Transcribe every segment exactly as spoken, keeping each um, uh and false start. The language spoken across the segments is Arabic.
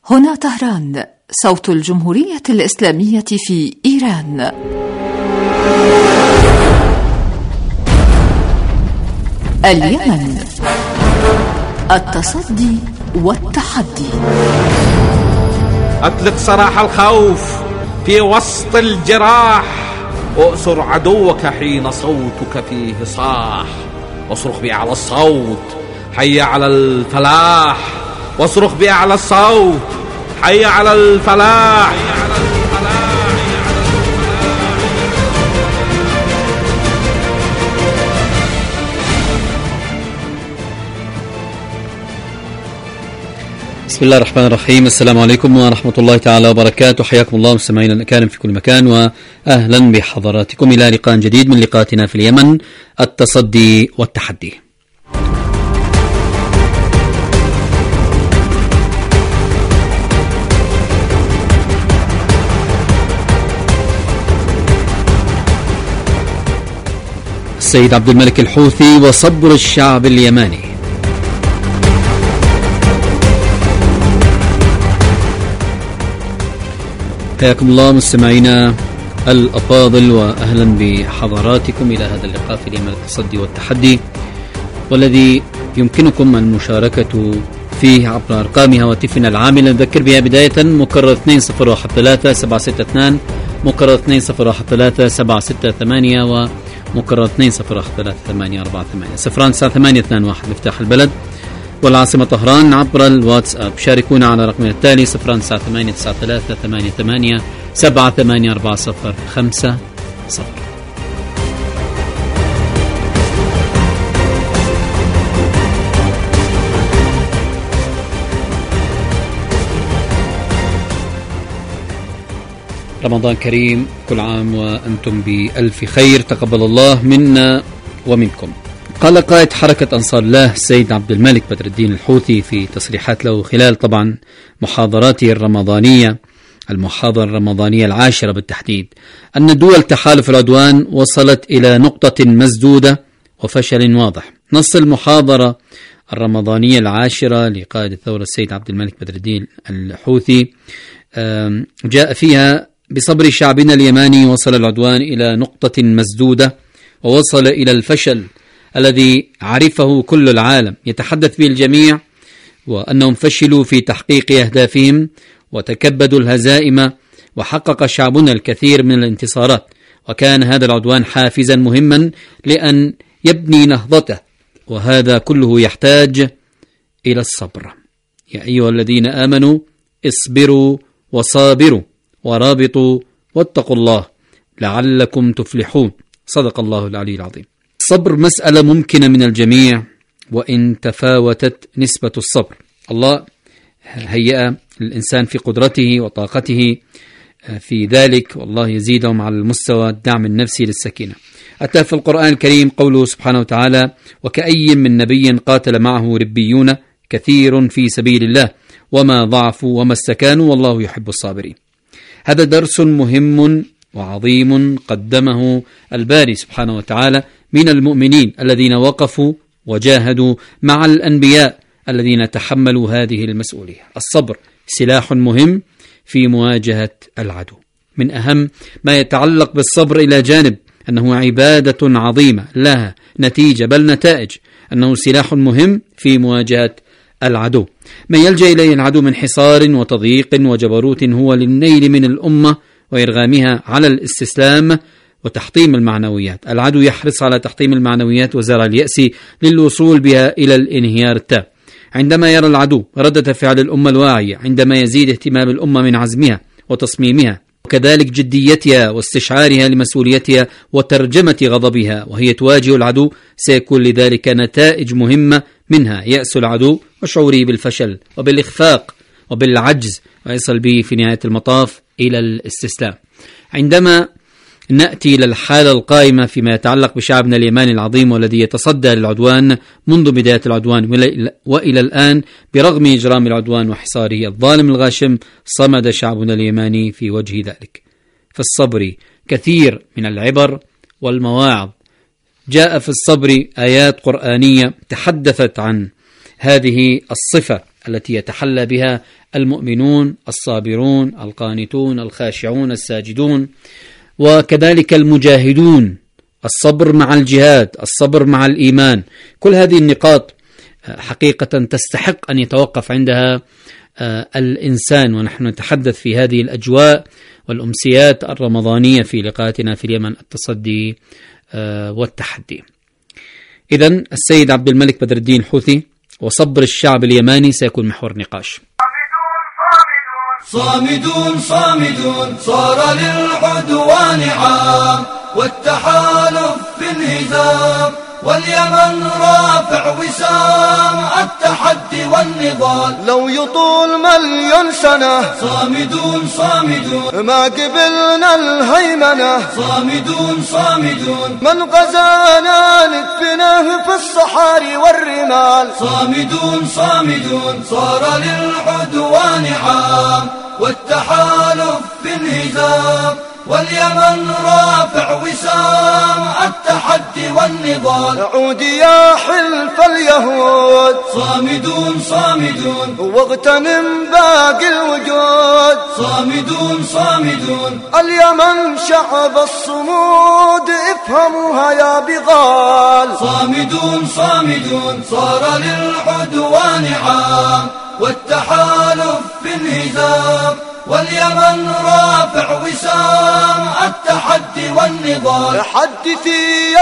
هنا طهران، صوت الجمهورية الإسلامية في إيران. اليمن، التصدي والتحدي. أطلق سراح الخوف في وسط الجراح، وأسر عدوك حين صوتك فيه صاح، واصرخ بأعلى الصوت حي على الفلاح، واصرخ بأعلى الصوت حي على الفلاح. بسم الله الرحمن الرحيم. السلام عليكم ورحمة الله تعالى وبركاته. حياكم الله مستمعينا الأكارم في كل مكان، وأهلا بحضراتكم إلى لقاء جديد من لقاءاتنا في اليمن، التصدي والتحدي. السيد عبد الملك الحوثي وصبر الشعب اليماني. حياكم الله مستمعينا الأفاضل، وأهلا بحضراتكم إلى هذا اللقاء في اليمن، التصدي والتحدي، والذي يمكنكم المشاركة فيه عبر أرقام هواتفنا العاملة. نذكر بها بداية: مكرر اثنين صفر واحد ثلاثة سبعة ستة اثنان، مكرر اثنين صفر واحد ثلاثة سبعة ستة ثمانية، ومكرر اثنين صفر واحد ثلاثة ثمانية أربعة ثمانية صفران تسعة ثمانية اثنان واحد مفتاح البلد والعاصمة طهران. عبر الواتساب شاركونا على رقمنا التالي صفران تسعة ثمانية تسعة ثلاثة ثمانية ثمانية سبعة ثمانية أربعة صفر خمسة صفر. رمضان كريم، كل عام وأنتم بألف خير، تقبل الله منا ومنكم. قال قائد حركة أنصار الله السيد عبد الملك بدر الدين الحوثي في تصريحات له خلال طبعا محاضراته الرمضانية، المحاضرة الرمضانية العاشرة بالتحديد، أن دول تحالف العدوان وصلت إلى نقطة مسدودة وفشل واضح. نص المحاضرة الرمضانية العاشرة لقائد الثورة السيد عبد الملك بدر الدين الحوثي جاء فيها: بصبر شعبنا اليماني وصل العدوان إلى نقطة مسدودة ووصل إلى الفشل الذي عرفه كل العالم، يتحدث به الجميع، وأنهم فشلوا في تحقيق أهدافهم وتكبدوا الهزائم، وحقق شعبنا الكثير من الانتصارات، وكان هذا العدوان حافزا مهما لأن يبني نهضته، وهذا كله يحتاج إلى الصبر. يا أيها الذين آمنوا اصبروا وصابروا ورابطوا واتقوا الله لعلكم تفلحون. صدق الله العلي العظيم. الصبر مسألة ممكنة من الجميع، وإن تفاوتت نسبة الصبر. الله هيأ الإنسان في قدرته وطاقته في ذلك، والله يزيدهم على المستوى الدعم النفسي للسكينة. أتى في القرآن الكريم قوله سبحانه وتعالى: وكأي من نبي قاتل معه ربيون كثير في سبيل الله وما ضعفوا وما استكانوا والله يحب الصابرين. هذا درس مهم وعظيم قدمه الباري سبحانه وتعالى من المؤمنين الذين وقفوا وجاهدوا مع الأنبياء الذين تحملوا هذه المسؤولية. الصبر سلاح مهم في مواجهة العدو. من أهم ما يتعلق بالصبر إلى جانب أنه عبادة عظيمة لها نتيجة بل نتائج، أنه سلاح مهم في مواجهة العدو. ما يلجأ إليه العدو من حصار وتضييق وجبروت هو للنيل من الأمة وإرغامها على الاستسلام وتحطيم المعنويات. العدو يحرص على تحطيم المعنويات وزرع اليأس للوصول بها إلى الانهيار التام. عندما يرى العدو ردة فعل الأمة الواعية، عندما يزيد اهتمام الأمة من عزمها وتصميمها، وكذلك جديتها واستشعارها لمسؤوليتها وترجمة غضبها وهي تواجه العدو، سيكون لذلك نتائج مهمة، منها يأس العدو وشعوره بالفشل وبالإخفاق وبالعجز، ويصل به في نهاية المطاف إلى الاستسلام. عندما نأتي إلى الحالة القائمة فيما يتعلق بشعبنا اليماني العظيم والذي يتصدى للعدوان منذ بداية العدوان وإلى الآن، برغم إجرام العدوان وحصاره الظالم الغاشم، صمد شعبنا اليماني في وجه ذلك. في الصبر كثير من العبر والمواعظ. جاء في الصبر آيات قرآنية تحدثت عن هذه الصفة التي يتحلى بها المؤمنون الصابرون القانتون الخاشعون الساجدون، وكذلك المجاهدون، الصبر مع الجهاد، الصبر مع الإيمان. كل هذه النقاط حقيقة تستحق أن يتوقف عندها الإنسان، ونحن نتحدث في هذه الأجواء والأمسيات الرمضانية في لقاءاتنا في اليمن، التصدي والتحدي. إذن السيد عبد الملك بدر الدين الحوثي وصبر الشعب اليماني سيكون محور نقاش. صامدون صامدون صار للعدوان عام، والتحالف في انهزام، واليمن رافع وسام التحدي والنضال. لو يطول مليون سنة صامدون صامدون ما قبلنا الهيمنة. صامدون صامدون من غزانا ندفنه في الصحاري والرمال. صامدون صامدون صار للعدوان عام، والتحالف في انهزام، واليمن رافع وسام التحدي والنضال. عود يا حلف اليهود صامدون صامدون واغتنم باقي الوجود. صامدون صامدون اليمن شعب الصمود افهموها يا بغال. صامدون صامدون صار للعدوان عام، والتحالف في انهزام، واليمن رافع وسام التحدي والنضال. حدثي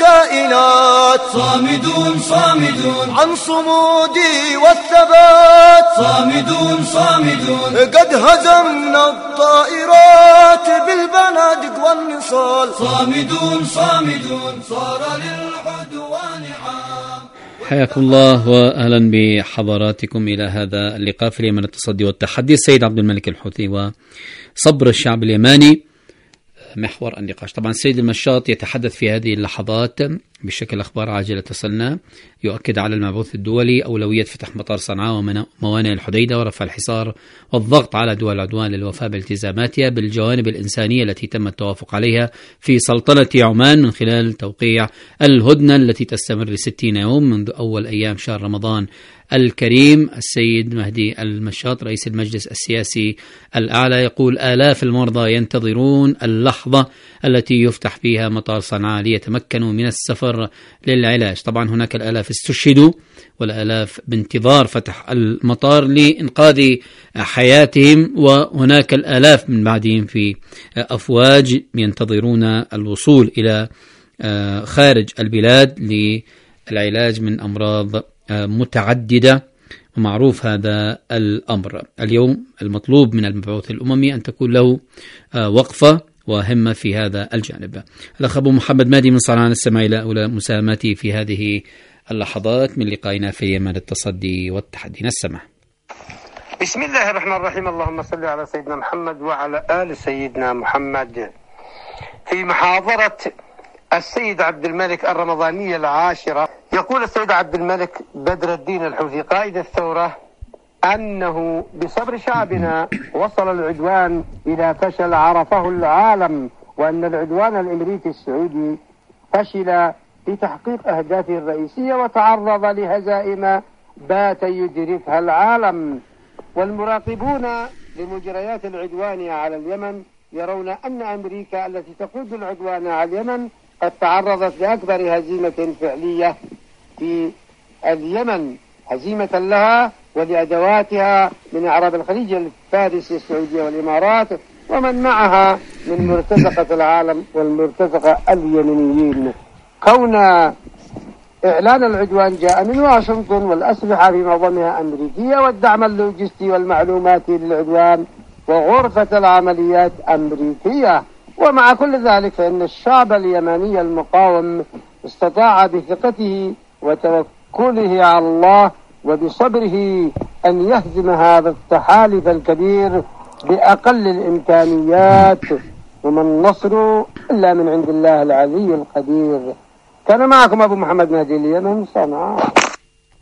الكائنات صامدون صامدون عن صمودي والثبات. صامدون صامدون قد هزمنا الطائرات بالبنادق والنصال. صامدون صامدون صار للعدوان عام. حياكم الله وأهلا بحضراتكم إلى هذا اللقاء في اليمن، التصدي والتحدي. السيد عبد الملك الحوثي وصبر الشعب اليماني محور النقاش. طبعا السيد المشاط يتحدث في هذه اللحظات بشكل أخبار عاجلة تصلنا، يؤكد على المبعوث الدولي أولوية فتح مطار صنعاء وموانئ الحديدة ورفع الحصار والضغط على دول العدوان للوفاء بالتزاماتها بالجوانب الإنسانية التي تم التوافق عليها في سلطنة عمان من خلال توقيع الهدنة التي تستمر لستين يوم منذ أول أيام شهر رمضان الكريم. السيد مهدي المشاط رئيس المجلس السياسي الأعلى يقول آلاف المرضى ينتظرون اللحظة التي يفتح فيها مطار صنعاء ليتمكنوا من السفر للعلاج. طبعا هناك الآلاف استشهدوا والآلاف بانتظار فتح المطار لإنقاذ حياتهم، وهناك الآلاف من بعدهم في أفواج ينتظرون الوصول إلى خارج البلاد للعلاج من أمراض متعددة، ومعروف هذا الأمر. اليوم المطلوب من المبعوث الأممي أن تكون له وقفة وهمة في هذا الجانب. الأخ أبو محمد مادي من صنعاء نستمع إلى أولى مساهماتي في هذه اللحظات من لقائنا في يمن التصدي والتحدي. نستمع. بسم الله الرحمن الرحيم. اللهم صل على سيدنا محمد وعلى آل سيدنا محمد. في محاضرة السيد عبد الملك الرمضانية العاشرة يقول السيد عبد الملك بدر الدين الحوثي قائد الثورة أنه بصبر شعبنا وصل العدوان إلى فشل عرفه العالم، وأن العدوان الأمريكي السعودي فشل في تحقيق أهدافه الرئيسية وتعرض لهزائم بات يدركها العالم. والمراقبون لمجريات العدوان على اليمن يرون أن أمريكا التي تقود العدوان على اليمن قد تعرضت لأكبر هزيمة فعلية في اليمن، هزيمة لها ولأدواتها من أعراب الخليج الفارسي السعودية والإمارات ومن معها من مرتزقة العالم والمرتزقة اليمنيين. كون إعلان العدوان جاء من واشنطن والأسلحة في معظمها أمريكية والدعم اللوجستي والمعلوماتي للعدوان وغرفة العمليات أمريكية. ومع كل ذلك فإن الشعب اليمني المقاوم استطاع بثقته وتوكله على الله وبصبره أن يهزم هذا التحالف الكبير بأقل الإمكانيات، وما النصر إلا من عند الله العلي القدير. كان معكم أبو محمد مهدي اليمن صنعاء.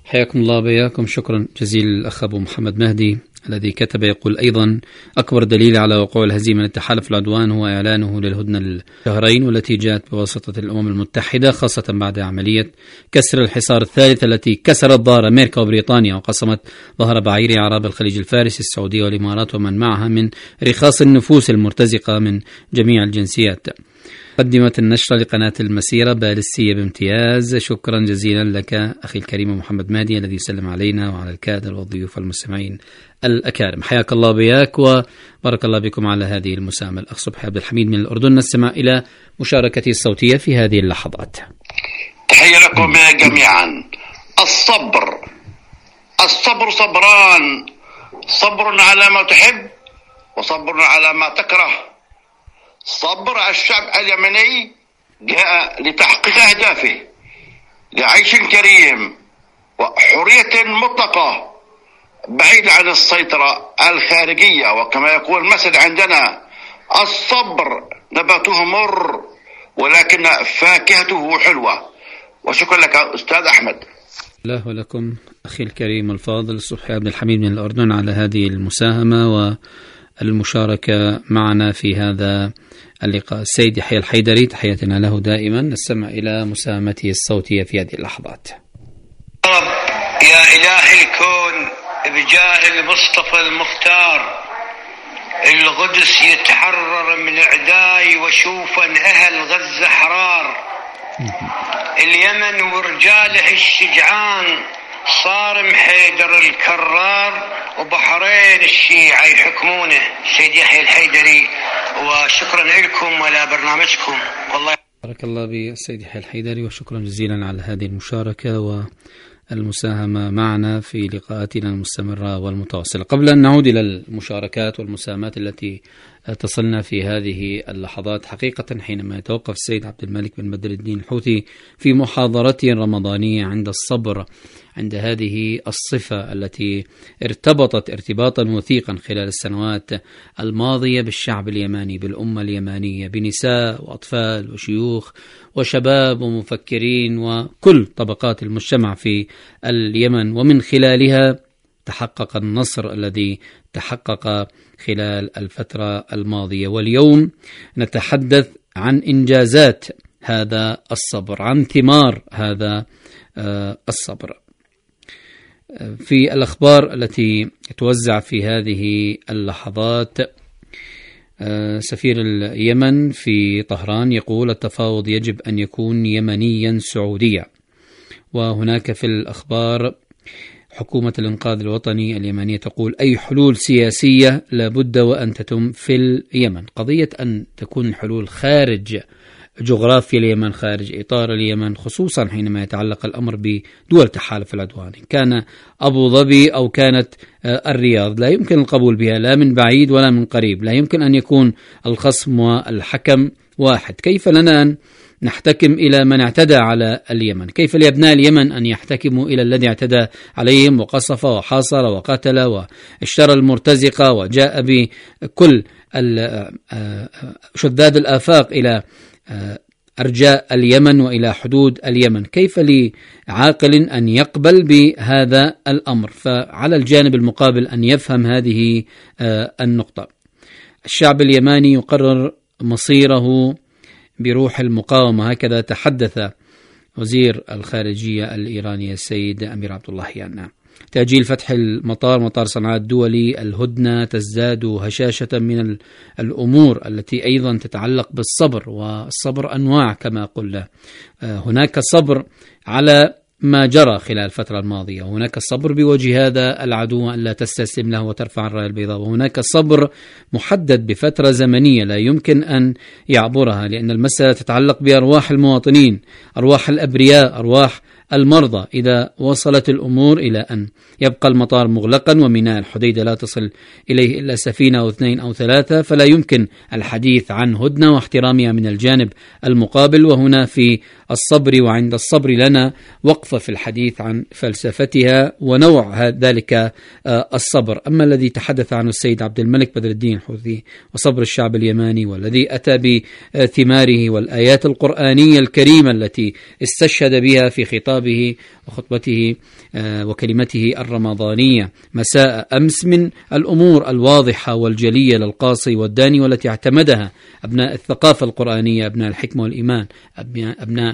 حياكم الله بياكم. شكرا جزيلا الأخ أبو محمد مهدي الذي كتب يقول أيضا: أكبر دليل على وقوع الهزيمة للتحالف العدوان هو إعلانه للهدنة الشهرين، والتي جاءت بواسطة الأمم المتحدة، خاصة بعد عملية كسر الحصار الثالثة التي كسرت ظهر أمريكا وبريطانيا وقسمت ظهر بعير أعراب الخليج الفارسي، السعودية والإمارات ومن معها من رخاص النفوس المرتزقة من جميع الجنسيات. قدمت النشرة لقناة المسيرة باليستية بامتياز. شكرا جزيلا لك أخي الكريم محمد مهدي الذي يسلم علينا وعلى الكادر والضيوف والمستمعين الأكارم. حياك الله بياك وبارك الله بكم على هذه المساهمة. الأخ صبحي عبد الحميد من الأردن، نستمع إلى مشاركتي الصوتية في هذه اللحظات. تحية لكم جميعا. الصبر الصبر صبران، صبر على ما تحب وصبر على ما تكره. صبر الشعب اليمني جاء لتحقيق أهدافه لعيش كريم وحرية مطلقة بعيد عن السيطرة الخارجية، وكما يقول المثل عندنا: الصبر نباته مر ولكن فاكهته حلوة. وشكرا لك أستاذ أحمد. الله ولكم أخي الكريم الفاضل صبحي عبد الحميد من الأردن على هذه المساهمة والمشاركة معنا في هذا اللقاء. السيد يحيى الحيدري تحياتنا له دائما. نستمع إلى مساهمته الصوتية في هذه اللحظات. رب يا إله الكون بجاه المصطفى المختار، القدس يتحرر من اعداي وشوفا أهل غزة حرار. اليمن ورجاله الشجعان صارم حيدر الكرار، وبحرين الشيعة يحكمونه. سيد يحيى الحيدري، وشكرا لكم ولا برنامجكم. والله بارك الله بالسيد يحيى الحيدري، وشكرا جزيلا على هذه المشاركة والمساهمة معنا في لقاءاتنا المستمرة والمتواصلة. قبل أن نعود إلى المشاركات والمساهمات التي تصلنا في هذه اللحظات، حقيقة حينما يتوقف السيد عبد الملك بن بدر الدين الحوثي في محاضرته الرمضانية عند الصبر، عند هذه الصفة التي ارتبطت ارتباطا وثيقا خلال السنوات الماضية بالشعب اليماني، بالأمة اليمانية، بنساء وأطفال وشيوخ وشباب ومفكرين وكل طبقات المجتمع في اليمن، ومن خلالها تحقق النصر الذي تحقق خلال الفترة الماضية. واليوم نتحدث عن إنجازات هذا الصبر، عن ثمار هذا الصبر. في الأخبار التي توزع في هذه اللحظات، سفير اليمن في طهران يقول: التفاوض يجب أن يكون يمنيا سعوديا. وهناك في الأخبار حكومة الإنقاذ الوطني اليمنية تقول: أي حلول سياسية لابد وأن تتم في اليمن. قضية أن تكون حلول خارج جغرافيا اليمن، خارج إطار اليمن، خصوصا حينما يتعلق الأمر بدول تحالف العدوان، كان أبو ظبي أو كانت الرياض، لا يمكن القبول بها لا من بعيد ولا من قريب. لا يمكن أن يكون الخصم والحكم واحد. كيف لنا أن نحتكم إلى من اعتدى على اليمن؟ كيف لأبناء اليمن أن يحتكموا إلى الذي اعتدى عليهم وقصف وحاصر وقتل واشترى المرتزقة وجاء بكل شذاذ الآفاق إلى أرجاء اليمن وإلى حدود اليمن؟ كيف لعاقل أن يقبل بهذا الأمر؟ فعلى الجانب المقابل أن يفهم هذه النقطة. الشعب اليماني يقرر مصيره بروح المقاومة، هكذا تحدث وزير الخارجية الإيراني السيد أمير عبد اللهيان. تأجيل فتح المطار مطار صنعاء الدولي، الهدنة تزداد هشاشة من الأمور التي أيضا تتعلق بالصبر، والصبر أنواع كما قلنا. هناك صبر على ما جرى خلال الفترة الماضية، وهناك الصبر بوجه هذا العدو أن لا تستسلم له وترفع الراية البيضاء، وهناك صبر محدد بفترة زمنية لا يمكن أن يعبرها، لأن المسألة تتعلق بأرواح المواطنين، أرواح الأبرياء، أرواح المرضى. إذا وصلت الأمور إلى أن يبقى المطار مغلقا وميناء الحديدة لا تصل إليه إلا سفينة أو اثنين أو ثلاثة، فلا يمكن الحديث عن هدنة واحترامها من الجانب المقابل. وهنا في الصبر وعند الصبر لنا وقفة في الحديث عن فلسفتها ونوع ذلك الصبر. أما الذي تحدث عنه السيد عبد الملك بدر الدين الحوثي وصبر الشعب اليماني، والذي أتى بثماره والآيات القرآنية الكريمة التي استشهد بها في خطابه وخطبته وكلمته الرمضانية مساء أمس من الأمور الواضحة والجلية للقاصي والداني، والتي اعتمدها أبناء الثقافة القرآنية، أبناء الحكمة والإيمان، أبناء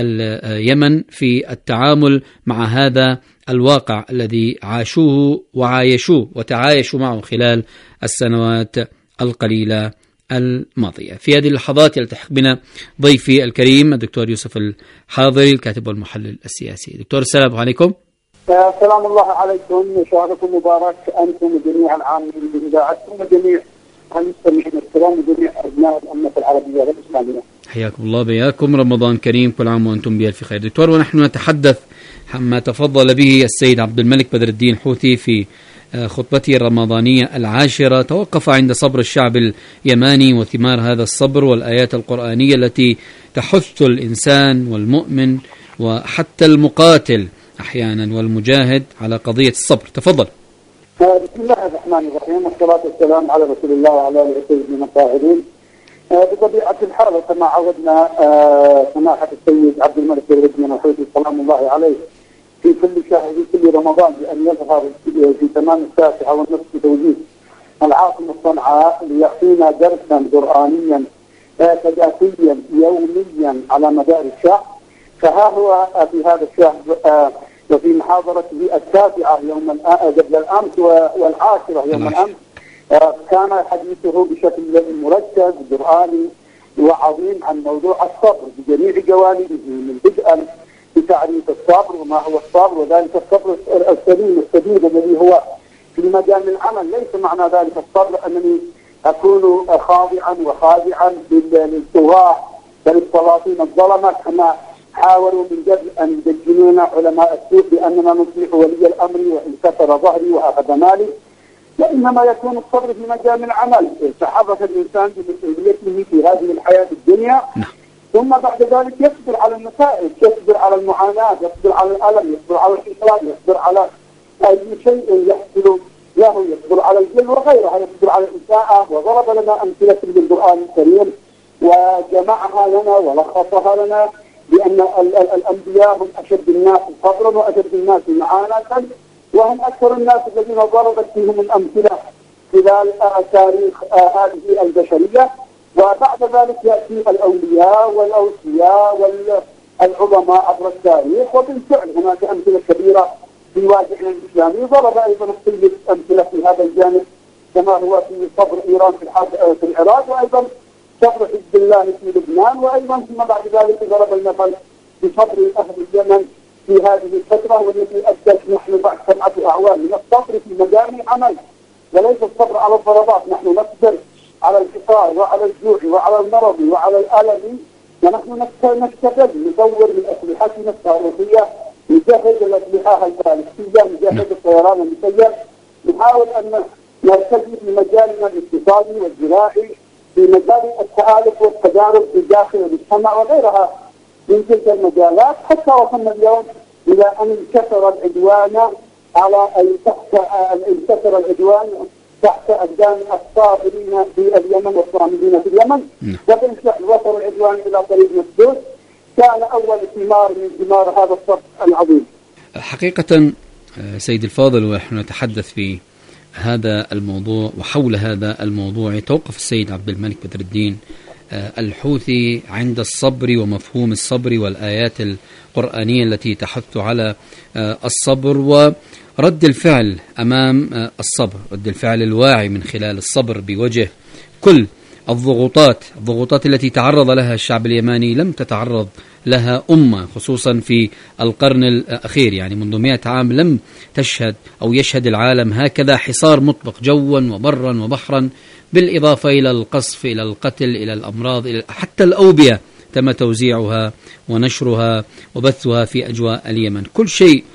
اليمن في التعامل مع هذا الواقع الذي عاشوه وعايشوه وتعايشوا معه خلال السنوات القليلة الماضية. في هذه اللحظات يلتحق بنا ضيفي الكريم الدكتور يوسف الحاضري، الكاتب والمحلل السياسي. دكتور السلام عليكم. السلام الله عليكم، شهركم مبارك أنتم جميع العاملين بإذاعتكم وجميع المستمعين الكرام وجميع أبناء الأمة العربية والإسلامية. حياكم الله، بياكم، رمضان كريم، كل عام وأنتم بألف خير. دكتور، ونحن نتحدث عما تفضل به السيد عبد الملك بدر الدين الحوثي في خطبته الرمضانية العاشرة، توقف عند صبر الشعب اليماني وثمار هذا الصبر والآيات القرآنية التي تحث الإنسان والمؤمن وحتى المقاتل أحيانا والمجاهد على قضية الصبر. تفضل. بسم الله الرحمن الرحيم، والصلاة والسلام على رسول الله وعلى آله وصحبه الطاهرين. بطبيعة الحال كما عودنا سماحة السيد عبد الملك بدر الدين الحوثي سلام الله عليه في كل شهر في كل رمضان بأن يظهر في تمام التاسعة والنصف بتوجيه العاصمة صنعاء ليعطينا درسا قرآنيا تجاسيا يوميا على مدار الشهر. فها هو في هذا الشهر وفي محاضرته التاسعة يوم قبل الأمس والعاشرة يوم الأمس كان حديثه بشكل مركز قرآني وعظيم عن موضوع الصبر بجميع جوانبه، من بدءا بتعريف الصبر وما هو الصبر، وذلك الصبر السليم السديد الذي هو في مجال العمل. ليس معنى ذلك الصبر أنني أكون خاضعا وخاضعا للطغاة بل السلاطين الظلمة كما حاولوا من قبل أن يدجنون علماء السوء بأننا نصلح ولي الأمر وإن كسر ظهري وأخذ مالي، وإنما يكون الصبر في مجال العمل. يتحرك الإنسان بمسؤوليته في هذه الحياة الدنيا، ثم بعد ذلك يصبر على النتائج، يصبر على المعاناة، يصبر على الألم، يصبر على الحصار، يصبر على أي شيء يحصل له، يصبر على الجل وغيرها، يصبر على الإساءة. وضرب لنا أمثلة بالقرآن الكريم وجمعها لنا ولخصها لنا بأن الأنبياء هم أشد الناس صبرا وأشد الناس معاناة، وهم أكثر الناس الذين ضربت فيهم الأمثلة خلال تاريخ هذه البشرية. وبعد ذلك يأتي الأولياء والأوصياء والعظماء عبر التاريخ، وبالفعل هناك أمثلة كبيرة في واقعنا الإسلامي. ضرب أيضا السيد أمثلة في هذا الجانب كما هو في صبر إيران في الحرب في العراق، وأيضا صبر حزب الله في لبنان، وأيضا ثم بعد ذلك ضرب المثل بصبر أهل اليمن في هذه الفترة والتي أدت نحن بعد سبعة أعوام من الصبر في مجال العمل، وليس الصبر على الضربات. نحن نصبر على الحصار وعلى الجوع وعلى المرض وعلى الألم، ونحن نستغل نطور من أسلحتنا الصاروخية، نجهز الأسلحة البالستية، نجهز الطيران المسير، نحاول أن نرتقي في مجالنا الاقتصادي والزراعي، في مجال التآلف والتجارب في داخل المجتمع وغيرها من تلك المجالات، حتى وصلنا اليوم إلى أن انكسر العدوان على تحت انكسر العدوان تحت أقدام الصابرين في اليمن والصامدين في اليمن، وبالفعل وصل العدوان إلى طريق مسدود. كان أول ثمار من ثمار هذا الصبر العظيم. حقيقة سيد الفاضل، ونحن نتحدث في هذا الموضوع وحول هذا الموضوع توقف السيد عبد الملك بدر الدين الحوثي عند الصبر ومفهوم الصبر والآيات القرآنية التي تحث على الصبر ورد الفعل أمام الصبر، رد الفعل الواعي من خلال الصبر بوجه كل الضغوطات الضغوطات التي تعرض لها الشعب اليماني لم تتعرض لها أمة، خصوصا في القرن الأخير. يعني منذ مئة عام لم تشهد أو يشهد العالم هكذا حصار مطلق جوا وبرا وبحرا، بالإضافة إلى القصف، إلى القتل، إلى الأمراض، إلى حتى الأوبئة تم توزيعها ونشرها وبثها في أجواء اليمن. كل شيء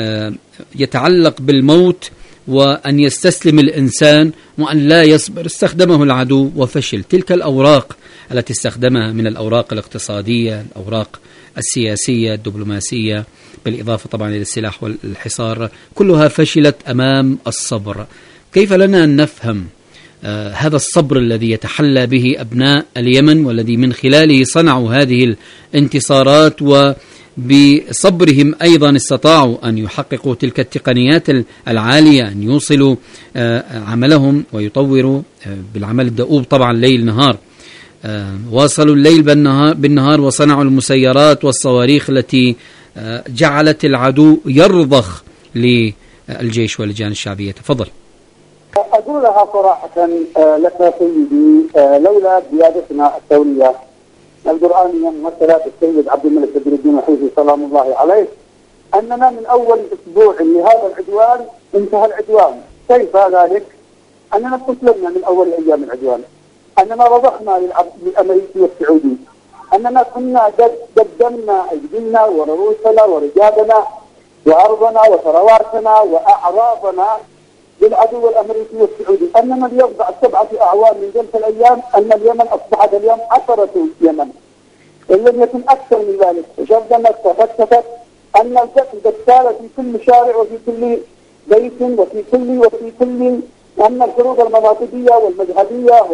يتعلق بالموت وأن يستسلم الإنسان وأن لا يصبر استخدمه العدو وفشل. تلك الأوراق التي استخدمها من الأوراق الاقتصادية، الأوراق السياسية، الدبلوماسية، بالإضافة طبعا إلى السلاح والحصار، كلها فشلت أمام الصبر. كيف لنا أن نفهم آه هذا الصبر الذي يتحلى به أبناء اليمن والذي من خلاله صنعوا هذه الانتصارات بصبرهم أيضا استطاعوا أن يحققوا تلك التقنيات العالية، أن يوصلوا عملهم ويطوروا بالعمل الدؤوب طبعا ليل نهار. واصلوا الليل بالنهار, بالنهار وصنعوا المسيرات والصواريخ التي جعلت العدو يرضخ للجيش واللجان الشعبية. تفضل. أقولها صراحة لك سيدي، لولا قيادتنا الثورية القرآنية ممثلة بالسيد عبد الملك بدر الدين الحوثي سلام الله عليه، أننا من أول أسبوع لهذا العدوان انتهى العدوان. كيف ذلك؟ أننا استسلمنا من أول أيام العدوان، أننا رضخنا للأمريكي والسعودي، أننا كنا قدمنا أيدينا ورؤوسنا ورجالنا وأرضنا وثرواتنا وأعراضنا للعدو الأمريكي والسعودي. أننا اليوم بعد سبعة أعوام من تلك الأيام أن اليمن أصبحت اليوم عشرة يمن، إن لم يكن أكثر من ذلك. شردمت تفتتت، أن القتل قتال في كل شارع وفي كل بيت وفي كل وفي كل أن الحروب المناطقية والمذهبية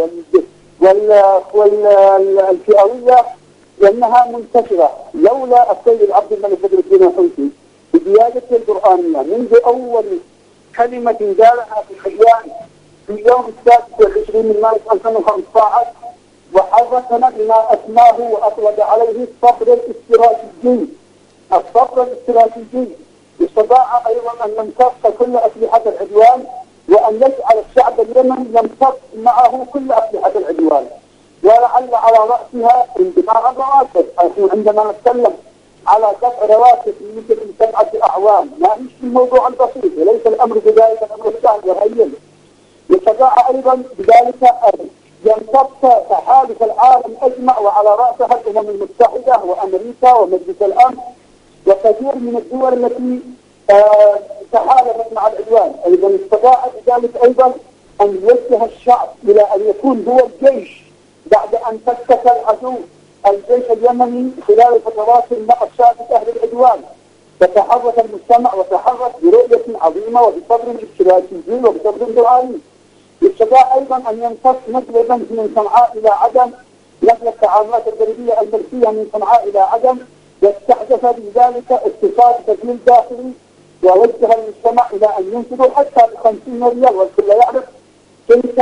والفئوية وأنها منتشرة. لولا السيد عبد الملك بدر الدين الحوثي بقيادته القرآنية منذ أول كلمة قالها في الحيان في يوم السادس والعشرين من مارس ألفين وخمسة عشر وحركنا بما أسماه وأطلق عليه الصبر الاستراتيجي. الصبر الاستراتيجي استطاع أيضا أن يمتص كل أسلحة العدوان وأن يجعل الشعب اليمني يمتص معه كل أسلحة العدوان، ولعل على رأسها انتماء الرواتب. عندما نتكلم على دفع رواتب لمدة سبعة أعوام ما هيش الموضوع البسيط، وليس الأمر بذلك الأمر السهل والهين. يستطاع أيضا بذلك أن يمتص تحالف العالم أجمع وعلى رأسها الأمم المتحدة وأمريكا ومجلس الأمن وكثير من الدول التي آه تحالفت مع العدوان. أيضا استطاع بذلك أيضا أن يوجه الشعب إلى أن يكون هو الجيش بعد أن فكك العدو الجيش اليمني خلال فترات النقشات أهل العدوان. فتحرك المجتمع وتحرك برؤية عظيمة وبصبر استراتيجي وبصبر دعائي. يستطيع أيضا أن يمتص نقل الرمز من صنعاء إلى عدن، نقل التعاملات الجانبية الملكية من صنعاء إلى عدن، واستحدث بذلك اقتصاد تجميل داخلي ووجه المجتمع إلى أن ينفذوا حتى بخمسين ريال، والكل يعرف تلك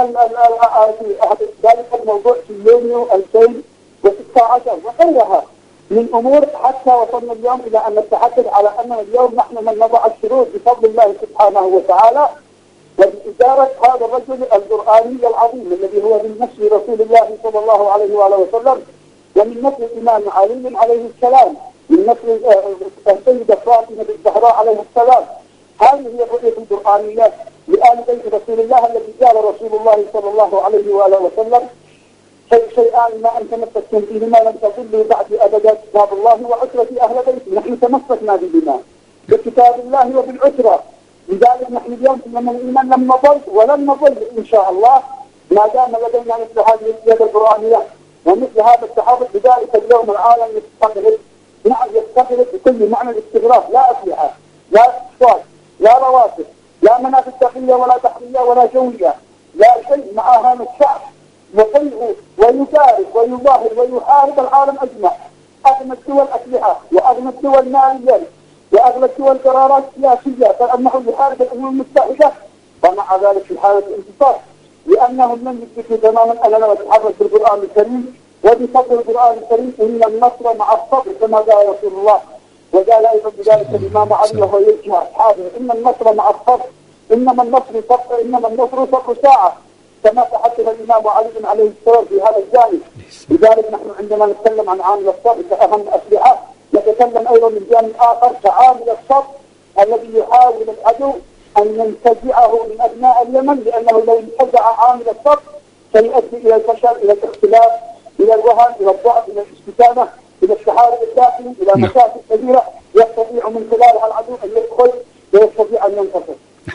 ذلك الموضوع في يونيو ألفين وستة عشر وغيرها من أمور، حتى وصلنا اليوم إلى أن نتحدث على أننا اليوم نحن من نضع الشروط بفضل الله سبحانه وتعالى وبإدارة هذا الرجل القرآني العظيم الذي هو من نسل رسول الله صلى الله عليه وآله وسلم ومن نسل الإمام علي عليه السلام، من نسل السيدة فاطمة الزهراء عليه السلام. هذه هي الرؤية القرآنية لآل بيت رسول الله الذي قال رسول الله صلى الله عليه وآله وسلم: شيء شيئان ما أن تمسكتم بهما لم تضلوا بعد أبدا، كتاب الله وعترة أهل بيته. نحن تمسكنا بهما بكتاب الله وبالعترة، لذلك نحن اليوم في من الإيمان لم نضل ولن نضل إن شاء الله ما دام لدينا مثل هذه القيادة القرآنية ومثل هذا التحرك. بذلك اليوم العالم يستقبل، نعم يستقبل بكل معنى الاستغراق، لا أسلحة لا اقتصاد لا رواتب لا منافذ داخلية ولا بحرية ولا جوية لا شيء مع هذا الشعب يطيع ويجارب ويظاهر ويحارب العالم أجمع. أغنى الدول أسلحة وأغنى الدول ماليا وأغلى الدول قرارات سياسية كأنه يحارب الأمم المتحدة، ومع ذلك في حالة الانتصار لأنهم لم يدركوا تماما أننا نتحرك بالقرآن الكريم وبفضل القرآن الكريم إن النصر مع الصبر كما قال رسول الله. وقال أيضا بذلك الإمام علي وهو يجمع أصحابه: إن النصر مع الصبر، إنما النصر صبر، إنما النصر صبر ساعة، كما تحدث الإمام علي عليه السلام في هذا الجانب. لذلك نحن عندما نتكلم عن عامل الصبر كأهم أسلحة نتكلم أيضا من جانب آخر كعامل الصبر الذي يحاول العدو أن ينتزعه من أبناء اليمن، لأنه لو انتزع عامل الصبر سيؤدي إلى الفشل، إلى الاختلاف، إلى الوهن، إلى الضعف، إلى الاستكانة، إلى التحارب الداخلي، إلى مشاكل كبيرة يستطيع من خلالها العدو أن يدخل ويستطيع أن ينتصر.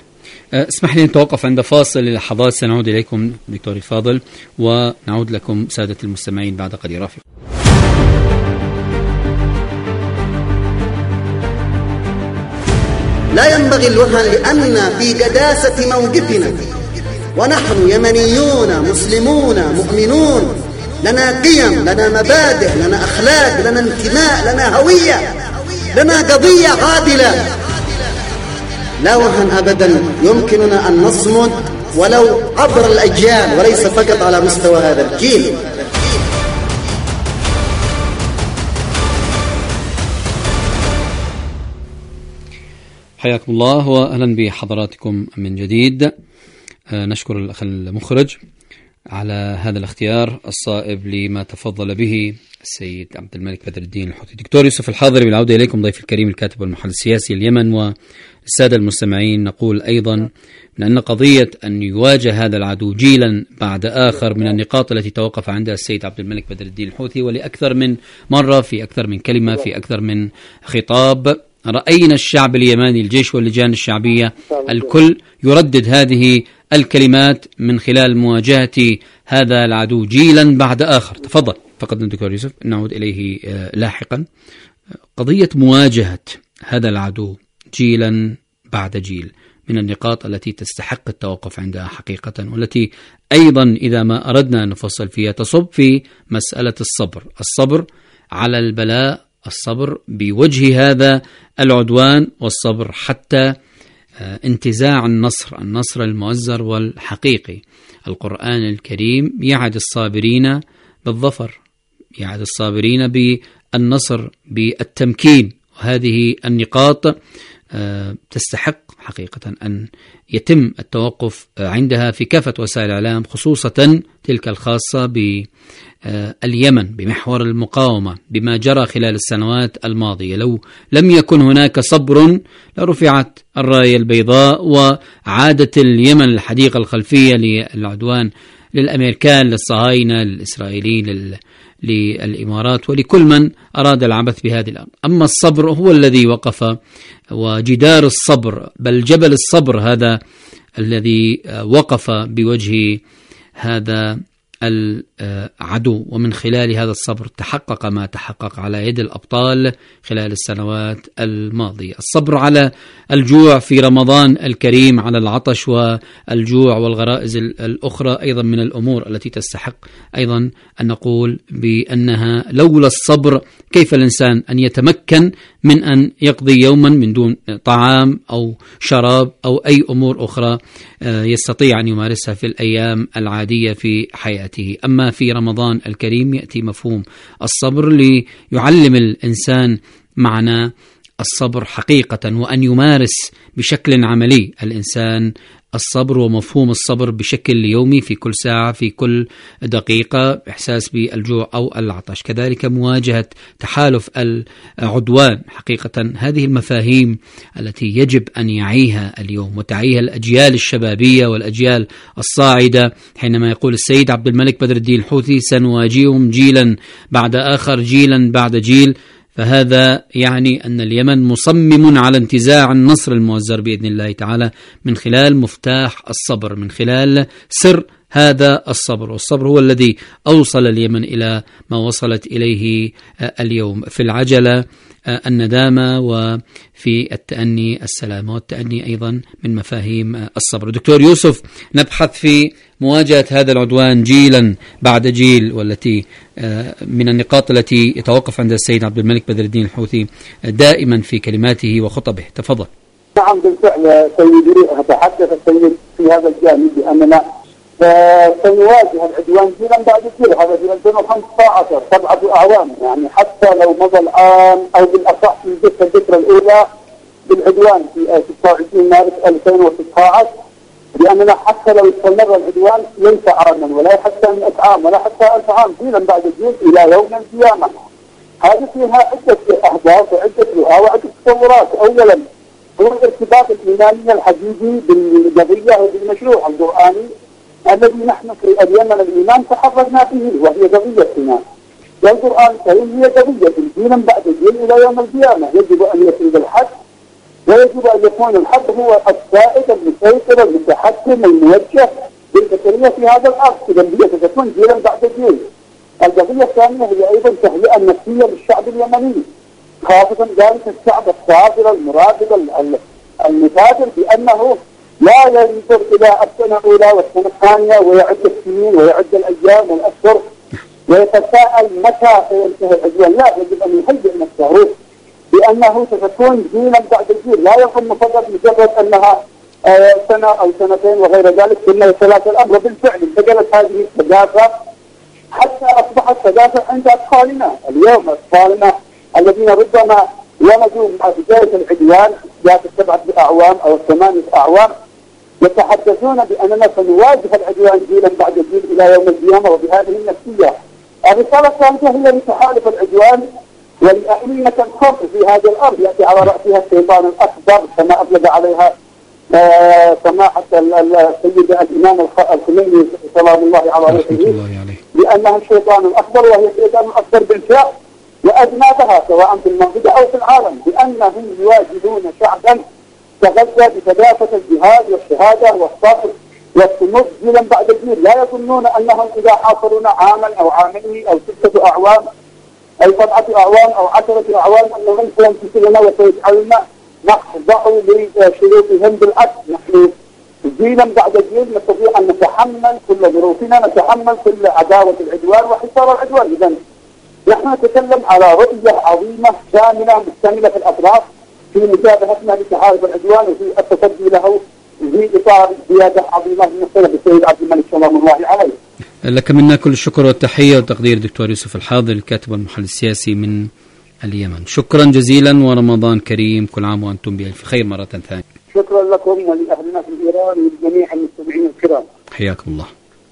اسمح لي نتوقف عند فاصل للحظات، سنعود إليكم دكتور الفاضل ونعود لكم سادة المستمعين بعد قليل. رافق. لا ينبغي الوهن لأننا في قداسة موقفنا، ونحن يمنيون مسلمون مؤمنون، لنا قيم، لنا مبادئ، لنا أخلاق، لنا انتماء، لنا هوية. لنا قضية عادلة. لا وهن أبدا، يمكننا أن نصمد ولو عبر الأجيال وليس فقط على مستوى هذا الجيل. حياكم الله وأهلا بحضراتكم من جديد. نشكر الأخ المخرج على هذا الاختيار الصائب لما تفضل به السيد عبد الملك بدر الدين الحوثي. دكتور يوسف الحاضري، بالعودة إليكم ضيف الكريم الكاتب والمحلل السياسي اليمن، والسادة المستمعين نقول أيضا من أن قضية أن يواجه هذا العدو جيلا بعد آخر من النقاط التي توقف عندها السيد عبد الملك بدر الدين الحوثي، ولأكثر من مرة في أكثر من كلمة في أكثر من خطاب رأينا الشعب اليماني، الجيش واللجان الشعبية الكل يردد هذه الكلمات من خلال مواجهة هذا العدو جيلا بعد آخر. تفضل فقط الدكتور يوسف، نعود إليه لاحقا. قضية مواجهة هذا العدو جيلا بعد جيل من النقاط التي تستحق التوقف عندها حقيقة، والتي أيضا إذا ما أردنا أن نفصل فيها تصب في مسألة الصبر، الصبر على البلاء، الصبر بوجه هذا العدوان، والصبر حتى انتزاع النصر، النصر المؤزر والحقيقي. القرآن الكريم يعد الصابرين بالظفر، يعد الصابرين بالنصر، بالتمكين، وهذه النقاط تستحق حقيقة أن يتم التوقف عندها في كافة وسائل الإعلام، خصوصا تلك الخاصة باليمن، بمحور المقاومة، بما جرى خلال السنوات الماضية. لو لم يكن هناك صبر لرفعت الراية البيضاء وعادت اليمن الحديقة الخلفية للعدوان، للأمريكان، للصهاينة، للإسرائيليين، لل للإمارات، ولكل من أراد العبث بهذه الأمر. أما الصبر هو الذي وقف، وجدار الصبر بل جبل الصبر هذا الذي وقف بوجه هذا العدو، ومن خلال هذا الصبر تحقق ما تحقق على يد الأبطال خلال السنوات الماضية. الصبر على الجوع في رمضان الكريم، على العطش والجوع والغرائز الأخرى أيضا من الأمور التي تستحق أيضا أن نقول بأنها لولا الصبر كيف الإنسان أن يتمكن من أن يقضي يوما من دون طعام أو شراب أو أي أمور أخرى يستطيع أن يمارسها في الأيام العادية في حياته. أما في رمضان الكريم يأتي مفهوم الصبر ليعلم الإنسان معنى الصبر حقيقة، وأن يمارس بشكل عملي الإنسان الصبر ومفهوم الصبر بشكل يومي، في كل ساعة، في كل دقيقة، إحساس بالجوع أو العطش. كذلك مواجهة تحالف العدوان. حقيقة هذه المفاهيم التي يجب أن يعيها اليوم وتعيها الأجيال الشبابية والأجيال الصاعدة، حينما يقول السيد عبد الملك بدر الدين الحوثي سنواجههم جيلا بعد آخر، جيلا بعد جيل، فهذا يعني أن اليمن مصمم على انتزاع النصر المؤزر بإذن الله تعالى من خلال مفتاح الصبر، من خلال سر هذا الصبر. والصبر هو الذي أوصل اليمن إلى ما وصلت إليه اليوم، في العجلة الندامة، وفي التأني السلامة، والتأني أيضا من مفاهيم الصبر. دكتور يوسف، نبحث في مواجهة هذا العدوان جيلا بعد جيل، والتي من النقاط التي يتوقف عند السيد عبد الملك بدر الدين الحوثي دائما في كلماته وخطبه. تفضل. نعم بالفعل سيدي، تحدث السيد في هذا الجانب بأننا سنواجه العدوان جيلا بعد جيل، هذا في ألفين وخمسة عشر، سبعة أعوام، يعني حتى لو مضى الآن أو بالأصح في الذكرى الأولى بالعدوان في ستة وعشرين مارس ألفين وستة عشر، لأننا حتى لو استمر العدوان ليس عاما ولا حتى مئة عام ولا حتى ألف عام، جيلا بعد جيل إلى يوم القيامة. هذه فيها عدة أهداف وعدة رؤى وعدة تصورات. أولا هو الارتباط الإيماني الحقيقي بالقضية وبالمشروع القرآني الذي نحن في اليمن الإيمان تحررنا به، وهي قضيتنا. والقرآن الكريم هي قضية جيلا بعد جيل إلى يوم القيامة. يجب أن يكون الحق، ويجب أن يكون الحق هو السائد المسيطر المتحكم الموجه بالبشرية في هذا الأرض، إذا هي تكون جيلا بعد جيل. القضية الثانية هي أيضا التهيئة النفسية للشعب اليمني، خاصة ذلك الشعب الصابر المرابط المثابر، بأنه لا ينظر إلى السنة الأولى والسنة الثانية ويعد السنين ويعد الأيام والأشهر ويتساءل متى سينتهي العدوان. لا، يجب أن يهيئ نفسه بأنه ستكون جيلا بعد الجيل، لا يظن فقط مجرد أنها آه سنة أو سنتين وغير ذلك، ثم يتلاشى الأمر. وبالفعل انتقلت هذه الثقافة حتى أصبحت ثقافة عند أطفالنا اليوم. أطفالنا الذين ربما ولدوا مع بداية العدوان ذات السبعة أعوام أو الثمانية أعوام يتحدثون بأننا سنواجه العدوان جيلا بعد جيل إلى يوم القيامة، وبهذه النفسية. الرسالة الثالثة هي لتحالف العدوان ولأئمة الكفر في هذه الأرض يأتي على رأسها الشيطان الأكبر كما أبلغ عليها آه سماحة السيد الإمام الخميني سلام الله على روحه، لأنها الشيطان الأكبر، وهي الشيطان الأكبر بالفعل وأذنابها سواء في المنطقة أو في العالم، لأنهم يواجهون شعبا تغذى بثقافة الجهاد والشهادة والصبر والصمود جيلا بعد جيل. لا يظنون أنهم إذا حاصرونا عاما أو عامين أو ستة أعوام أي سبعة أعوام أو عشرة أعوام أنهم سينتصرون وسيجعلنا نخضع لشروطهم. بالعكس، نحن جيلا بعد جيل نستطيع أن نتحمل كل ظروفنا، نتحمل كل عداوة العدوان وحصار العدوان. إذن نحن نتكلم على رؤية عظيمة شاملة مشتملة في الأطراف في مجابهتنا لتحالف العدوان وفي التصدي له في إطار زيادة عظيمة من قبل السيد عبد الملك سلام الله عليه. لك منا كل الشكر والتحية والتقدير دكتور يوسف الحاضر، الكاتب والمحلل السياسي من اليمن. شكرا جزيلا ورمضان كريم، كل عام وأنتم بألف خير مرة ثانية. شكرا لكم ولأهلنا في إيران ولجميع المستمعين الكرام. حياكم الله.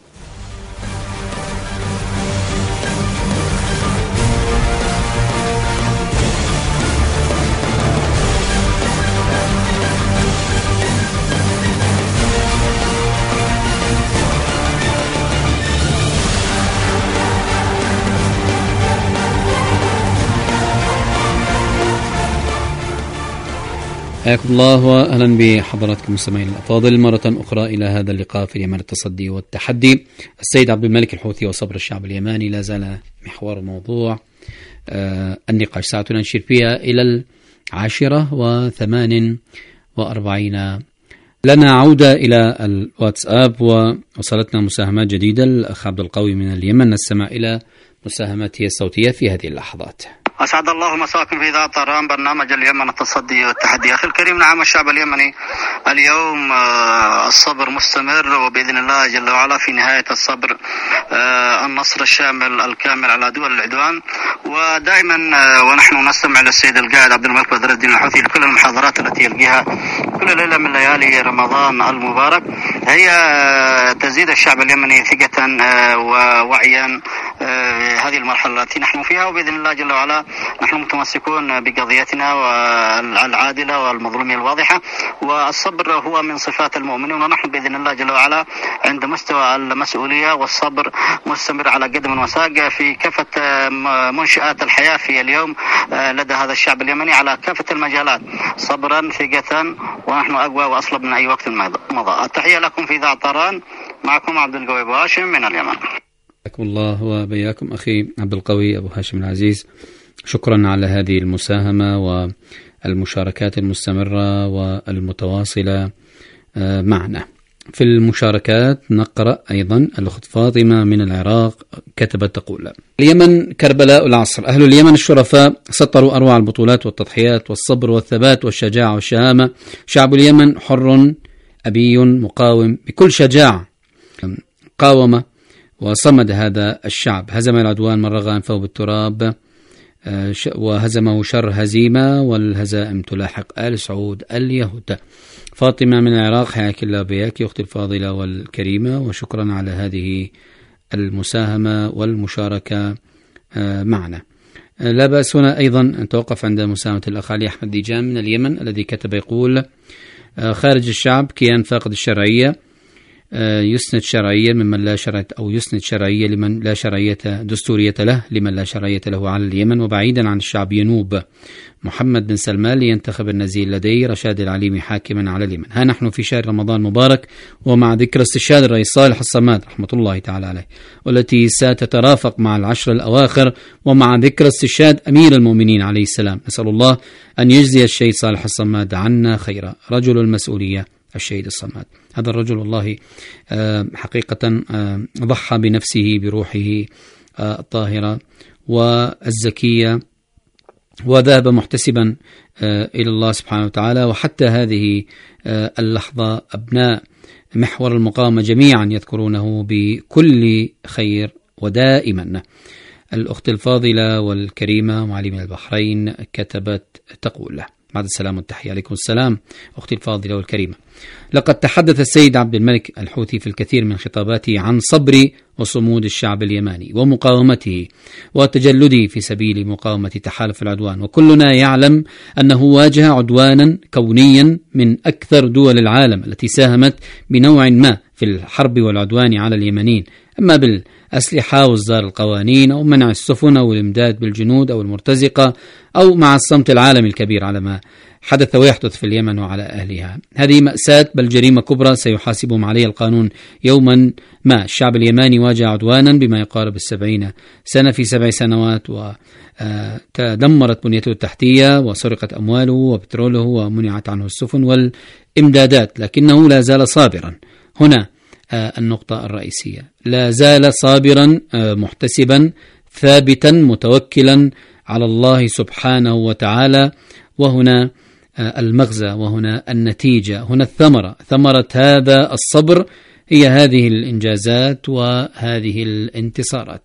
حياكم الله وأهلا بحضراتكم مستمعين الأفاضل مرة أخرى إلى هذا اللقاء في اليمن التصدي والتحدي. السيد عبد الملك الحوثي وصبر الشعب اليماني لا زال محور موضوع آه النقاش. ساعتنا نشير فيها إلى العاشرة وثمان وأربعين. لنا عودة إلى الواتساب ووصلتنا مساهمات جديدة. الأخ عبد القوي من اليمن نستمع إلى مساهمته الصوتية في هذه اللحظات. أسعد الله مساكم في إذاعة طهران برنامج اليمن التصدي والتحدي. أخي الكريم، نعم الشعب اليمني اليوم الصبر مستمر، وبإذن الله جل وعلا في نهاية الصبر النصر الشامل الكامل على دول العدوان. ودائما ونحن نستمع للسيد القائد عبد الملك بدر الدين الحوثي لكل المحاضرات التي يلقيها كل ليلة من ليالي رمضان المبارك، هي تزيد الشعب اليمني ثقة ووعيا هذه المرحلة التي نحن فيها. وبإذن الله جل وعلا نحن متمسكون بقضيتنا والعادلة والمظلومية الواضحة، والصبر هو من صفات المؤمنين، ونحن بإذن الله جل وعلا عند مستوى المسؤولية والصبر مستمر على قدم وساق في كافة منشآت الحياة في اليوم لدى هذا الشعب اليمني على كافة المجالات، صبرا ثقة، ونحن أقوى وأصلب من أي وقت مضى. التحية لكم في إذاعة طهران، معكم عبد القوي أبو هاشم من اليمن. حياكم الله وبياكم أخي عبد القوي أبو هاشم العزيز، شكرا على هذه المساهمة والمشاركات المستمرة والمتواصلة معنا. في المشاركات نقرأ أيضا الأخت فاطمة من العراق كتبت تقول: اليمن كربلاء العصر، أهل اليمن الشرفاء سطروا أروع البطولات والتضحيات والصبر والثبات والشجاعة والشهامة. شعب اليمن حر أبي مقاوم بكل شجاعة، قاوم وصمد هذا الشعب، هزم العدوان من رغى أنفه بالتراب وهزمه شر هزيمة، والهزائم تلاحق آل سعود اليهود. فاطمة من العراق، حياك الله بياك أختي الفاضلة والكريمة، وشكرا على هذه المساهمة والمشاركة معنا. لا بأس هنا أيضا أن توقف عند مساهمة الأخ علي أحمد ديجان من اليمن الذي كتب يقول: خارج الشعب كيان فاقد الشرعية يسند شرعية ممن لا شرعية أو يسند شرعية لمن لا شرعية دستورية له لمن لا شرعية له على اليمن، وبعيدا عن الشعب ينوب محمد بن سلمان لينتخب النزيل لديه رشاد العليمي حاكما على اليمن. ها نحن في شهر رمضان مبارك، ومع ذكرى استشهاد الرئيس صالح الصماد رحمة الله تعالى عليه، والتي ستترافق مع العشر الأواخر، ومع ذكرى استشهاد أمير المؤمنين عليه السلام. نسأل الله أن يجزي الشهيد صالح الصماد عنا خيرا، رجل المسؤولية الشهيد الصماد. هذا الرجل والله حقيقة ضحى بنفسه بروحه الطاهرة والزكية وذهب محتسبا إلى الله سبحانه وتعالى. وحتى هذه اللحظة أبناء محور المقاومة جميعا يذكرونه بكل خير ودائما. الأخت الفاضلة والكريمة معالي من البحرين كتبت تقول له بعد السلام والتحية. عليكم السلام أختي الفاضلة والكريمة. لقد تحدث السيد عبد الملك الحوثي في الكثير من خطاباته عن صبر وصمود الشعب اليماني ومقاومته وتجلده في سبيل مقاومة تحالف العدوان، وكلنا يعلم أنه واجه عدوانا كونيا من أكثر دول العالم التي ساهمت بنوع ما في الحرب والعدوان على اليمنيين، أما بالأسلحة وإصدار القوانين أو منع السفن أو الإمداد بالجنود أو المرتزقة أو مع الصمت العالمي الكبير على ما حدث ويحدث في اليمن وعلى أهلها. هذه مأساة بل جريمة كبرى سيحاسبهم عليها القانون يوما ما. الشعب اليماني واجه عدوانا بما يقارب السبعين سنة في سبع سنوات، وتدمرت بنيته التحتية وسرقت أمواله وبتروله ومنعت عنه السفن والإمدادات، لكنه لا زال صابرا. هنا النقطة الرئيسية، لا زال صابرا محتسبا ثابتا متوكلا على الله سبحانه وتعالى. وهنا المغزى وهنا النتيجة، هنا الثمرة، ثمرة هذا الصبر هي هذه الإنجازات وهذه الانتصارات.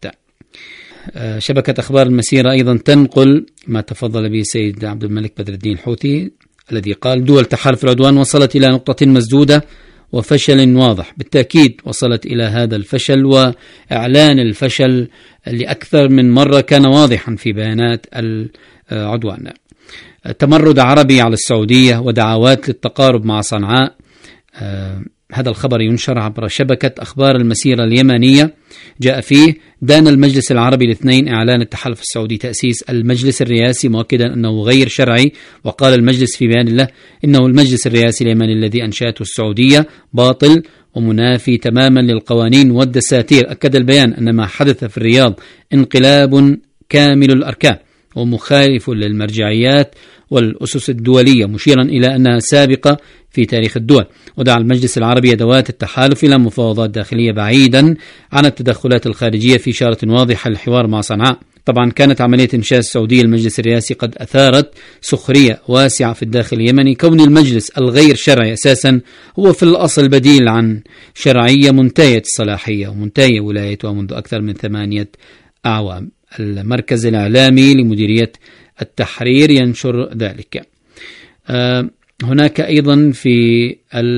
شبكة أخبار المسيرة أيضا تنقل ما تفضل به السيد عبد الملك بدر الدين الحوثي الذي قال: دول تحالف العدوان وصلت إلى نقطة مسدودة وفشل واضح. بالتأكيد وصلت إلى هذا الفشل، وإعلان الفشل لأكثر من مرة كان واضحا في بيانات العدوان. تمرد عربي على السعودية ودعوات للتقارب مع صنعاء. آه هذا الخبر ينشر عبر شبكة أخبار المسيرة اليمنية. جاء فيه: دان المجلس العربي الاثنين إعلان التحالف السعودي تأسيس المجلس الرئاسي مؤكدا أنه غير شرعي. وقال المجلس في بيان له إنه المجلس الرئاسي اليمني الذي أنشأته السعودية باطل ومنافي تماما للقوانين والدساتير. أكد البيان أن ما حدث في الرياض انقلاب كامل الأركان ومخالف للمرجعيات والأسس الدولية، مشيرا إلى أنها سابقة في تاريخ الدول. ودعا المجلس العربي أدوات التحالف إلى مفاوضات داخلية بعيدا عن التدخلات الخارجية في إشارة واضحة للحوار مع صنعاء. طبعا كانت عملية إنشاء السعودية المجلس الرئاسي قد أثارت سخرية واسعة في الداخل اليمني، كون المجلس الغير شرعي أساسا هو في الأصل بديل عن شرعية منتهية الصلاحية ومنتهية ولايتها منذ أكثر من ثمانية أعوام. المركز الإعلامي لمديرية التحرير ينشر ذلك. آه هناك أيضا في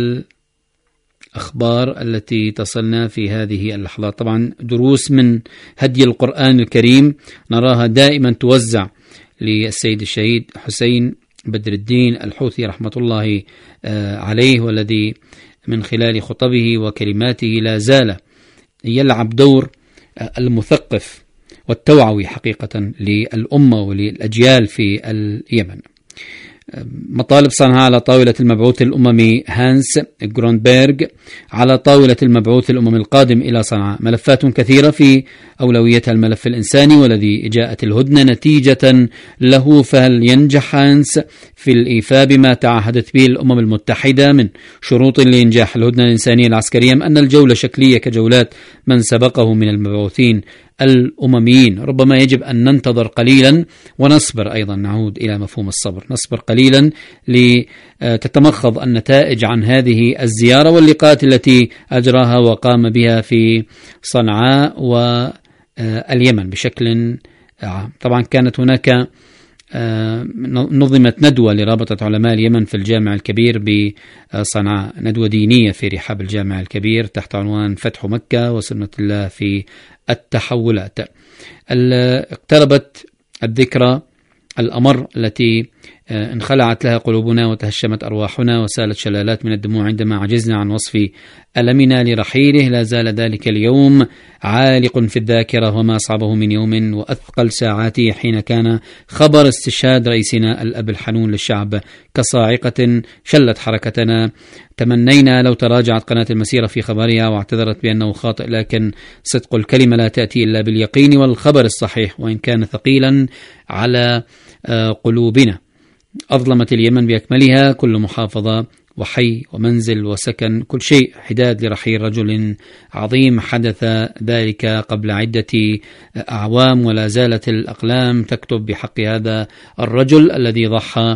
الأخبار التي تصلنا في هذه اللحظات طبعا دروس من هدي القرآن الكريم نراها دائما توزع للسيد الشهيد حسين بدر الدين الحوثي رحمة الله آه عليه، والذي من خلال خطبه وكلماته لا زال يلعب دور آه المثقف والتوعوي حقيقة للأمة وللأجيال في اليمن. مطالب صنعاء على طاولة المبعوث الأممي هانس جرونبيرغ، على طاولة المبعوث الأممي القادم إلى صنعاء ملفات كثيرة في أولويتها الملف الإنساني والذي جاءت الهدنة نتيجة له، فهل ينجح هانس في الإيفاء بما تعهدت به الأمم المتحدة من شروط لإنجاح الهدنة الإنسانية العسكرية، أم أن الجولة شكلية كجولات من سبقه من المبعوثين الأمميين؟ ربما يجب أن ننتظر قليلا ونصبر. أيضا نعود إلى مفهوم الصبر، نصبر قليلا لتتمخض النتائج عن هذه الزيارة واللقاءات التي أجراها وقام بها في صنعاء واليمن بشكل عام. طبعا كانت هناك نظمت ندوة لرابطة علماء اليمن في الجامع الكبير بصنعاء، ندوة دينية في رحاب الجامع الكبير تحت عنوان فتح مكة وسنة الله في التحولات. اقتربت الذكرى الأمر التي انخلعت لها قلوبنا وتهشمت أرواحنا وسالت شلالات من الدموع عندما عجزنا عن وصف ألمنا لرحيله. لا زال ذلك اليوم عالق في الذاكرة وما أصعبه من يوم وأثقل ساعاته حين كان خبر استشهاد رئيسنا الأب الحنون للشعب كصاعقة شلت حركتنا. تمنينا لو تراجعت قناة المسيرة في خبرها واعتذرت بأنه خاطئ، لكن صدق الكلمة لا تأتي إلا باليقين والخبر الصحيح وإن كان ثقيلا على قلوبنا. أظلمت اليمن بأكملها كل محافظة وحي ومنزل وسكن، كل شيء حداد لرحيل رجل عظيم حدث ذلك قبل عدة أعوام، ولا زالت الأقلام تكتب بحق هذا الرجل الذي ضحى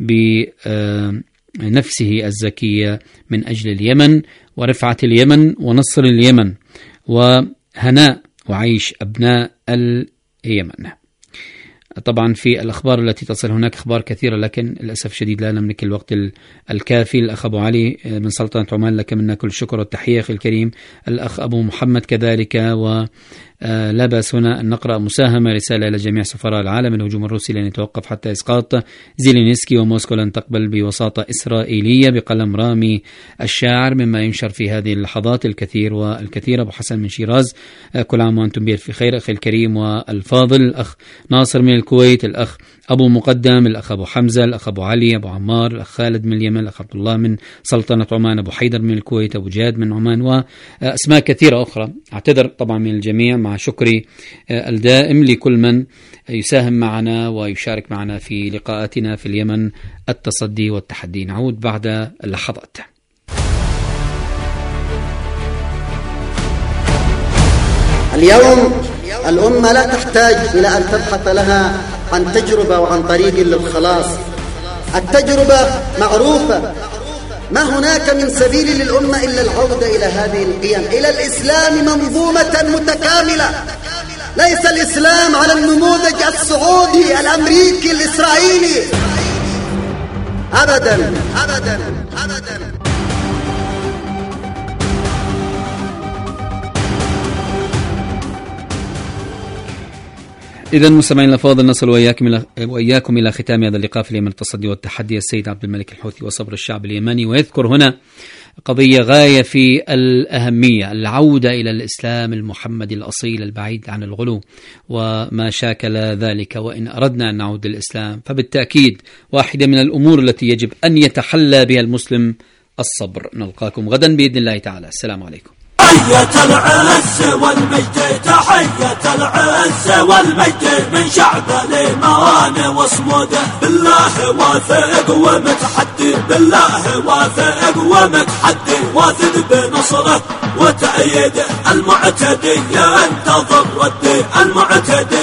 بنفسه الزكية من أجل اليمن ورفعة اليمن ونصر اليمن وهناء وعيش أبناء اليمن. طبعا في الأخبار التي تصل هناك أخبار كثيرة، لكن للأسف شديد لا نملك الوقت الكافي. الأخ أبو علي من سلطنة عمان، لك منا كل الشكر والتحية أخي الكريم. الأخ أبو محمد كذلك، و لا بأس هنا أن نقرأ مساهمة رسالة إلى جميع سفراء العالم: الهجوم الروسي لن يتوقف حتى إسقاط زيلينسكي، وموسكو لن تقبل بوساطة إسرائيلية، بقلم رامي الشاعر. مما ينشر في هذه اللحظات الكثير والكثير. أبو حسن من شيراز، كل عام وأنتم بألف خير أخي الكريم والفاضل. الأخ ناصر من الكويت، الأخ أبو مقدم، الأخ أبو حمزة، الأخ أبو علي، أبو عمار، الأخ خالد من اليمن، الأخ عبد الله من سلطنة عمان، أبو حيدر من الكويت، أبو جاد من عمان، وأسماء كثيرة أخرى. أعتذر طبعا من الجميع مع شكري الدائم لكل من يساهم معنا ويشارك معنا في لقاءاتنا في اليمن، التصدي والتحدي. نعود بعد اللحظات. اليوم الأمة لا تحتاج إلى أن تبحث لها عن تجربة وعن طريق للخلاص. التجربة معروفة، ما هناك من سبيل للأمة إلا العودة إلى هذه القيم، إلى الإسلام منظومة متكاملة. ليس الإسلام على النموذج السعودي الأمريكي الإسرائيلي أبدا أبدا أبدا. إذن مستمعينا الأفاضل، نصل وإياكم إلى وإياكم إلى ختام هذا اللقاء في اليمن التصدي والتحدي. السيد عبد الملك الحوثي وصبر الشعب اليمني، ويذكر هنا قضية غاية في الأهمية: العودة إلى الإسلام المحمدي الأصيل البعيد عن الغلو وما شاكل ذلك. وإن أردنا أن نعود للإسلام فبالتأكيد واحدة من الأمور التي يجب أن يتحلى بها المسلم الصبر. نلقاكم غدا بإذن الله تعالى. السلام عليكم. تحية العز والمجد، تحية العز والمجد من شعب الإيمان وصموده. بالله واثق ومتحدي، بالله واثق ومتحدي، واثق بنصره وتأييده. المعتدي ينتظر ردي، المعتدي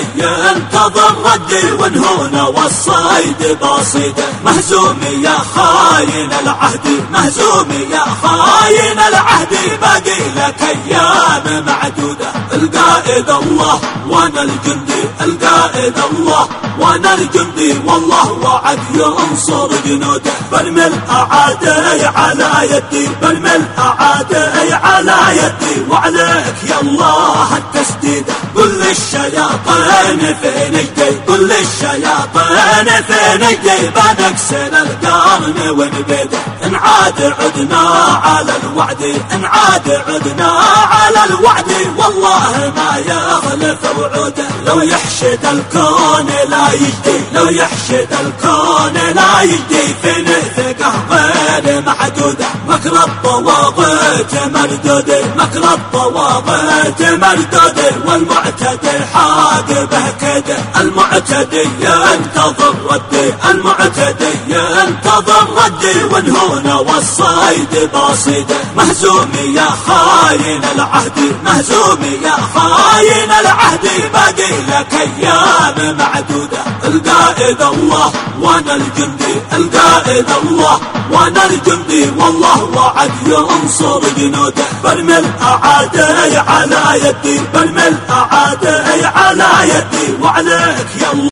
ينتظر ردي، ونهون والصيد باصيده. مهزوم يا خاين العهد، مهزوم يا خاين العهد، باقي لك أيام معدودة. القائد الله وانا الجندي، القائد الله وانا الجندي، والله وعد ينصر جنوده. برمي الأعادي على يدي، برمي الأعادي على يدي، وعليك يا الله التسديد. كل الشياطين في نجدي، كل الشياطين في نجدي، بنكسر القرن ونبيده. إن عاد عدنا على الوعد، إن عاد عدنا على الوعد، والله ما يخلف وعوده. لو يحشد الكون لا يجدي، لو يحشد الكون لا يجدي، في نثقه غير محدوده. مكر الطواغيت مردود، مكر الطواغيت مردود، والمعتدي حاقبه كده. المعتدي ينتظر ردي، المعتدي ينتظر ردي، ونهون والصيد باصيده. مهزوم يا خاين العهد، مهزوم يا خاين العهد، باقي لك أيام معدودة. القائد الله وانا الجندي، القائد الله وانا الجندي، والله وعد ينصر جنوده. برمي الأعادي على يدي، برمي الأعادي على يدي، وعليك يا الله.